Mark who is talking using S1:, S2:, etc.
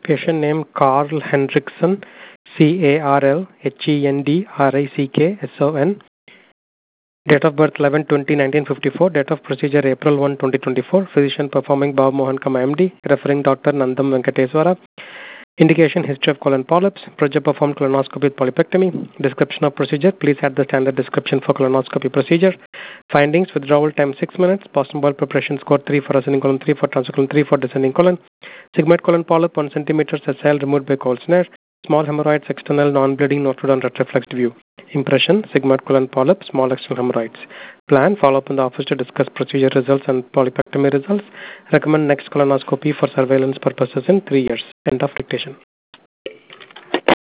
S1: Patient name Carl Hendrickson, CarlHendrickson. Date of birth 11/20/1954. Date of procedure April 1, 2024. Physician performing Bob Mohan Kama MD. Referring Dr. Nandam Venkateswara. Indication history of colon polyps. Project performed colonoscopy with polypectomy. Description of procedure. Please add the standard description for colonoscopy procedure. Findings: withdrawal time 6 minutes. Boston bowel preparation score 3 for ascending colon, 3 for transcolon, 3 for descending colon. Sigmoid colon polyp 1 cm cell removed by cold snare. Small hemorrhoids, external, non-bleeding, noted on retroflexed view. Impression: sigmoid colon polyp, small external hemorrhoids. Plan: follow up in the office to discuss procedure results and polypectomy results. Recommend next colonoscopy for surveillance purposes in 3 years. End of dictation.